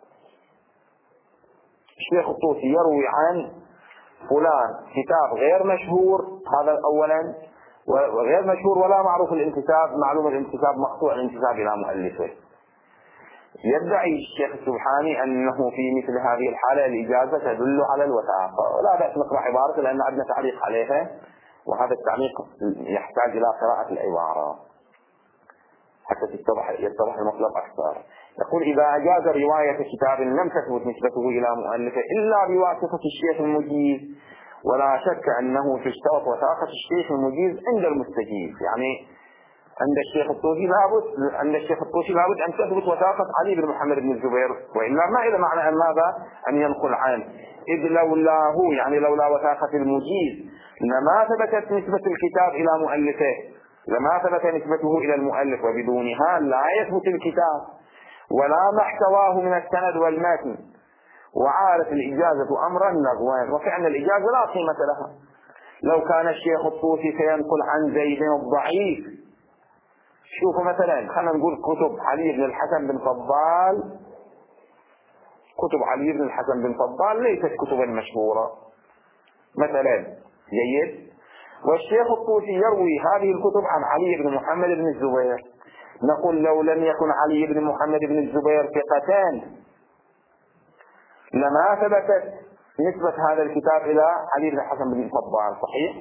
الشيخ الطوسي يروي عن فلان كتاب غير مشهور، هذا أولا، وغير مشهور ولا معروف الانتساب، معلوم الانتساب مقطوع الانتساب إلى مؤلفه. يدعي الشيخ السبحاني أنه في مثل هذه الحالة الإجازة تدل على الوثاقة، ولا بأس نقرأ عبارة لأن عندنا تعليق عليها، وهذا التعليق يحتاج إلى قراءة العبارة حتى يتضح المطلب أكثر. يقول: إذا أجاز رواية كتاب لم تثبت نسبته إلى مؤلفه إلا بواسطة الشيخ المجيز، ولا شك أنه تشترط وثاقة الشيخ المجيز عند المستجيز. يعني عند الشيخ الطوسي لابد أن تثبت وثاقة علي بن محمد بن الزبير، وإلا ما إلى معنى أن ماذا؟ أن ينقل عنه، إذ لولاه يعني لولا وثاقة المجيز لما ثبتت نسبة الكتاب إلى مؤلفه، لما ثبت نسبته إلى المؤلف، وبدونها لا يثبت الكتاب ولا ما احتواه من السند والمتن، وعارف الإجازة أمرا لغوا، وفعلا الإجازة لا قيمة لها. لو كان الشيخ الطوسي سينقل عن زيد الضعيف، شوفوا مثلا خلينا نقول كتب علي بن الحسن بن فضال، كتب علي بن الحسن بن فضال ليست كتبا مشهورة مثلا، جيد، والشيخ الطوسي يروي هذه الكتب عن علي بن محمد بن الزبير، نقول لو لم يكن علي بن محمد بن الزبير ثقتان لما ثبتت نسبة هذا الكتاب إلى علي بن الحسن بن فضال، صحيح؟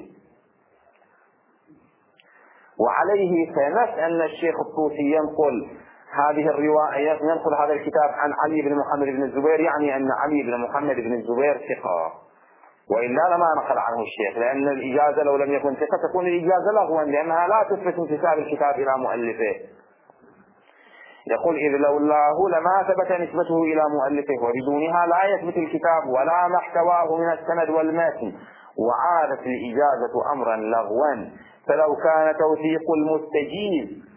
وعليه فنفس أن الشيخ الطوسي ينقل هذه الرواية، ينقل هذا الكتاب عن علي بن محمد بن الزبير، يعني أن علي بن محمد بن الزبير ثقة، وإلا لما نقل عنه الشيخ، لأن الإجازة لو لم يكن ثقة تكون الإجازة لغوا، لأنها لا تثبت انتساب الكتاب إلى مؤلفه. يقول: إذ لولاه لما ثبت نسبته إلى مؤلفه، وبدونها لا يثبت الكتاب ولا ما احتواه من السند والمتن، وعادت الإجازة أمرا لغوا، فلو كان توثيق المستجيز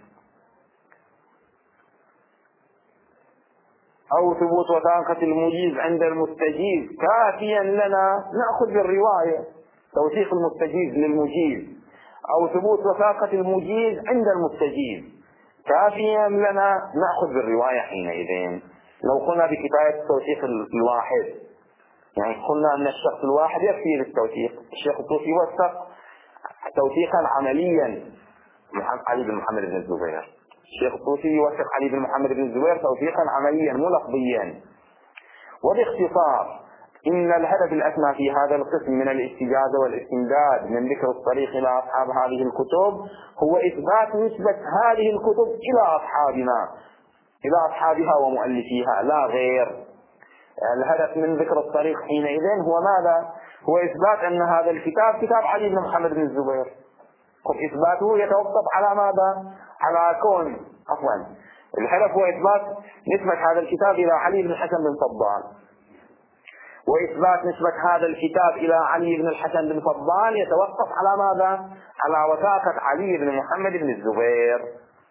أو ثبوت وثاقة المجيز عند المستجيز كافيا لنا نأخذ بالرواية، توثيق المستجيز للمجيز أو ثبوت وثاقة المجيز عند المستجيز كافيا لنا نأخذ بالرواية حينئذ. لو قلنا بكفاية التوثيق الواحد، يعني قلنا أن الشخص الواحد يكفي للتوثيق، الشيخ الطوسي وثق توثيقا عمليا علي بن محمد بن الزبير، الشيخ الطوسي يوثق علي بن محمد بن الزبير توثيقا عمليا مو لفظيا. وباختصار إن الهدف الأسمى في هذا القسم من الاستجازة والاستمداد من ذكر الطريق إلى أصحاب هذه الكتب هو إثبات نسبة هذه الكتب إلى أصحابنا، إلى أصحابها ومؤلفيها لا غير. الهدف من ذكر الطريق حينئذ هو ماذا؟ هو إثبات أن هذا الكتاب كتاب علي بن محمد بن الزبير. إثباته يتوقف على ماذا؟ على كون الهدف هو إثبات نسبة هذا الكتاب إلى علي بن الحسن بن فضال، وإثبات نسبة هذا الكتاب إلى علي بن الحسن بن فضال يتوقف على ماذا؟ على وثاقة علي بن محمد بن الزبير.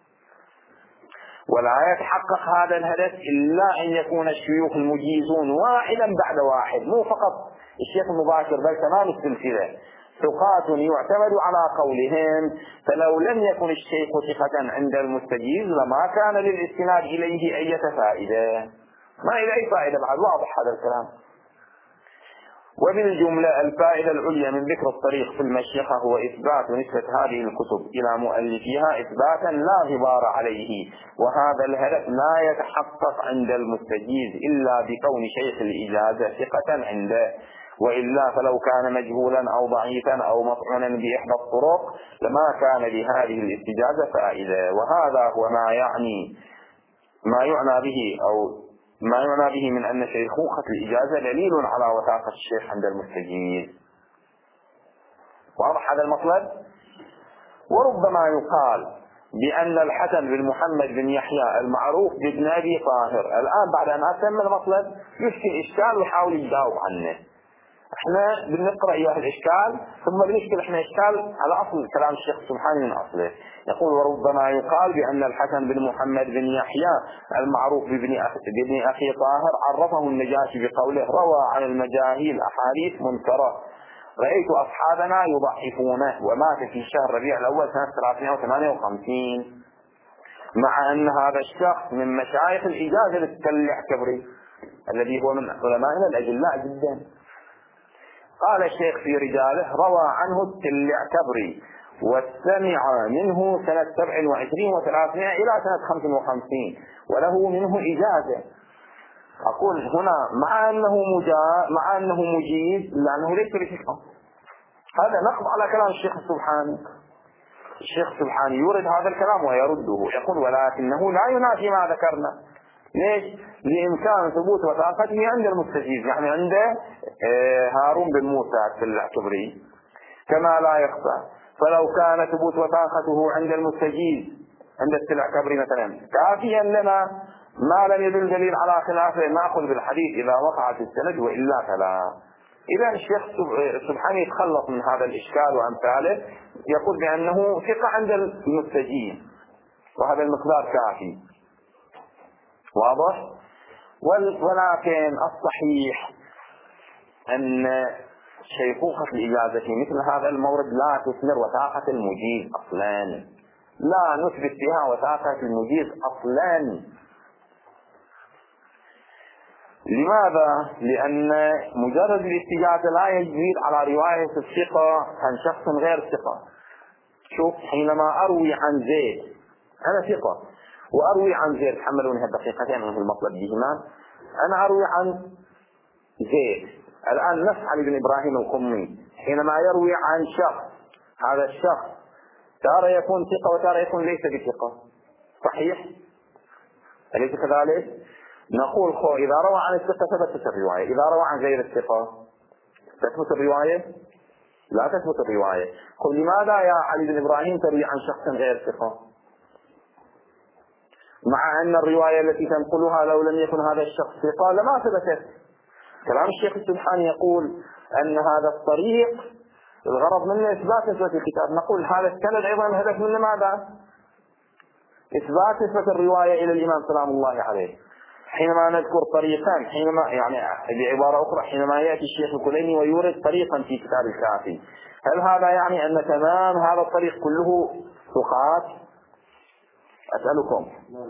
ولا يتحقق هذا الهدف إلا أن يكون الشيوخ المجيزون واحدا بعد واحد، مو فقط الشيخ المباشر بل تمام السلسلة ثقات يعتمد على قولهم، فلو لم يكن الشيخ ثقة عند المستجيز لما كان للاستناد إليه أي فائدة، ما إلى أي فائدة بعد. واضح هذا الكلام. وبالجملة الفائدة العليا من ذكر الطريق في المشيخة هو إثبات نسبة هذه الكتب إلى مؤلفيها إثباتا لا غبار عليه، وهذا الهدف لا يتحقق عند المستجيز إلا بكون شيخ الإجازة ثقة عنده، وإلا فلو كان مجهولا أو ضعيفا أو مطعونا بإحدى الطرق لما كان لهذه الاستجازة فائدة. وهذا هو ما يعنى به من أن شيخوخة الإجازة دليل على وثاقة الشيخ عند المستجيز. واضح هذا المطلب؟ وربما يقال بأن الحسن بن محمد بن يحيى المعروف بابن أبي طاهر، الآن بعد أن أتم المطلب يشكل إشكال ويحاول يجاوب عنه. احنا بنقرأ إياه الإشكال ثم بنشكل احنا إشكال على أصل كلام الشيخ السبحاني من أصله. يقول وربما يقال بأن الحسن بن محمد بن يحيى المعروف بابن أخي طاهر عرفه النجاشي بقوله روى عن المجاهيل أحاديث منكرة رأيت أصحابنا يضعفونه ومات في شهر ربيع الأول سنة 358، مع أن هذا الشخص من مشايخ الإجازة للتلع كبري الذي هو من علمائنا الأجلاء جدا. قال الشيخ في رجاله روى عنه التلعكبري واستمع منه سنة 27 و300 إلى سنة 55 وله منه إجازة. أقول هنا مع أنه مجيز لأنه ليس بثقة. هذا نقض على كلام الشيخ السبحاني. الشيخ السبحاني يورد هذا الكلام ويرده، يقول ولكنه لا ينافي ما ذكرنا. ليش؟ لإمكان ثبوت وثاقته عند المستجيز، يعني عند هارون بن موسى الكبري كما لا يخفى. فلو كان ثبوت وثاقته عند المستجيز عند الكبري مثلا كافيا لنا ما لم يدل دليل على خلافه نأخذ بالحديث إذا وقعت السند وإلا فلا. إذا الشيخ سبحانه يتخلص من هذا الإشكال وأمثاله، يقول بأنه ثقة عند المستجيز وهذا المقدار كافي. واضح؟ ولكن الصحيح أن شيخوخة الإجازة في مثل هذا المورد لا تثمر وثاقة المجيز أصلا، لا نثبت بها وثاقة المجيز أصلا. لماذا؟ لأن مجرد الاستجازة لا يزيد على رواية الثقة عن شخص غير ثقة. شوف، حينما أروي عن زيد أنا ثقة وأروي عن زيد، تحملوني هالدقيقتين من المطلب بهما، أنا أروي عن زيد الآن نفس علي بن إبراهيم القمي حينما يروي عن شخص، هذا الشخص تارة يكون ثقة وتارة يكون ليس بثقة، صحيح؟ أليس كذلك؟ نقول إذا روى عن الثقة ثبتت الرواية، إذا روى عن غير الثقة تثبت الرواية؟ لا تثبت الرواية. لماذا يا علي بن إبراهيم تروي عن شخص غير ثقة؟ مع أن الرواية التي تنقلها لو لم يكن هذا الشخص ثقة لما ثبتت. كلام الشيخ السبحاني يقول أن هذا الطريق الغرض منه إثبات نسبة الكتاب. نقول هذا السند أيضا الهدف منه ماذا؟ إثبات نسبة الرواية إلى الإمام سلام الله عليه. حينما نذكر طريقا، حينما يعني بعبارة أخرى حينما يأتي الشيخ الكليني ويورد طريقا في كتاب الكافي، هل هذا يعني أن تمام هذا الطريق كله ثقات؟ أسألكم.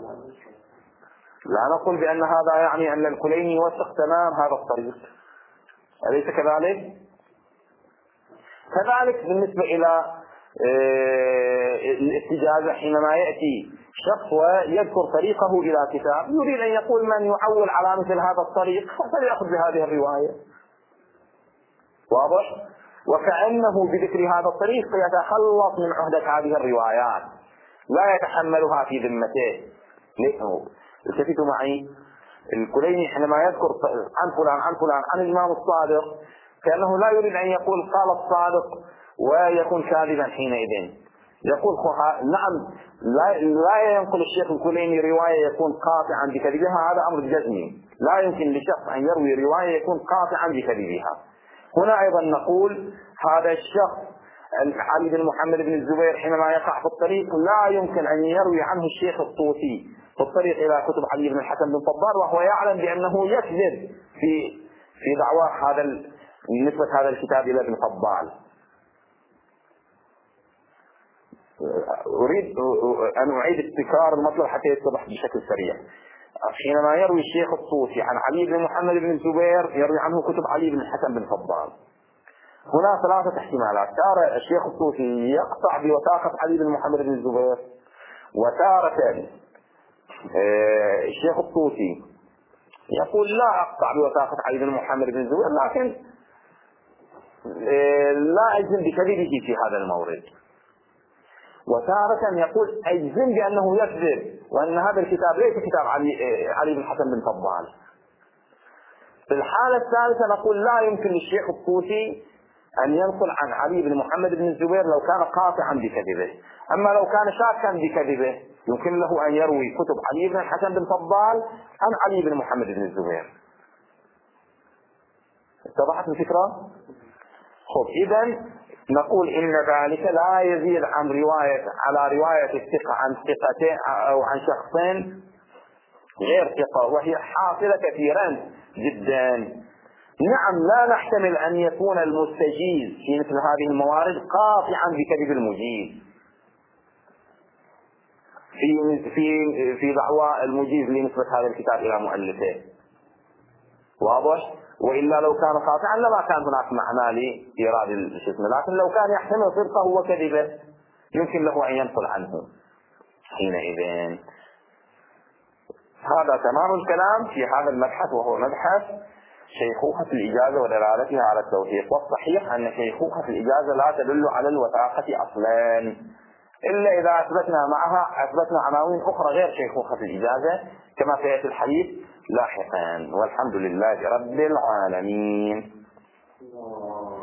لا نقول بأن هذا يعني أن الكليني يوثق تمام هذا الطريق، أليس كذلك؟ كذلك بالنسبة إلى الاستجازة، حينما يأتي شخص ويذكر طريقه إلى كتاب يريد أن يقول من يعول على مثل هذا الطريق فليأخذ بهذه الرواية، واضح؟ وكأنه بذكر هذا الطريق يتخلص من عهدة هذه الروايات، لا يتحملها في ذمته. التفتوا معي، الكليني حينما يذكر عن فلان عن فلان عن الإمام الصادق كأنه لا يريد أن يقول قال الصادق ويكون كاذبا حينئذ. يقول نعم، لا ينقل الشيخ الكليني رواية يكون قاطعا بكذبها، هذا أمر جزمي، لا يمكن لشخص أن يروي رواية يكون قاطعا بكذبها. هنا أيضا نقول هذا الشخص علي بن محمد بن الزبير حينما يقع في الطريق لا يمكن أن يروي عنه الشيخ الطوسي في الطريق إلى كتب علي بن الحسن بن فضال وهو يعلم بأنه يكذب في دعواه نسبة هذا الكتاب إلى ابن فضال. أريد أن أعيد استكرار المطلب حتى يتضح بشكل سريع. حينما يروي الشيخ الطوسي عن علي بن محمد بن الزبير يروي عنه كتب علي بن الحسن بن فضال. هنا ثلاثة احتمالات: تارة الشيخ الطوسي يقطع بوثاقة علي بن محمد بن الزبير، وتارة الشيخ الطوسي يقول لا أقطع بوثاقة علي بن محمد بن الزبير لكن لا أجزم بكذبه في هذا المورد، وتارة يقول أجزم بأنه يكذب وأن هذا الكتاب ليس كتاب علي بن الحسن بن فضال. في الحالة الثالثة نقول لا يمكن للشيخ الطوسي أن ينقل عن علي بن محمد بن الزبير لو كان قاطعا بكذبه، أما لو كان شاكا بكذبه يمكن له أن يروي كتب علي بن الحسن بن فضال عن علي بن محمد بن الزبير. اتضحت الفكرة؟ إذن نقول إن ذلك لا يزيد عن على رواية الثقة عن ثقته أو عن شخصين غير ثقة، وهي حاصلة كثيرا جدا. نعم، لا نحتمل أن يكون المستجيز في مثل هذه الموارد قاطعا بكذب المجيز في دعوى المجيز لنسبة هذا الكتاب إلى مؤلفه، واضح؟ وإلا لو كان قاطعا لما كان هناك معنى لإيراد الاسم، لكن لو كان يحتمل صدقه وكذبه يمكن له أن ينقل عنه حينئذ. هذا تمام الكلام في هذا المبحث، وهو مبحث شيخوخة الإجازة ودلالتها على التوثيق. والصحيح أن شيخوخة الإجازة لا تدل على الوثاقة أصلا، إلا إذا أثبتنا عناوين أخرى غير شيخوخة الإجازة كما سيأتي الحديث لاحقا. والحمد لله رب العالمين.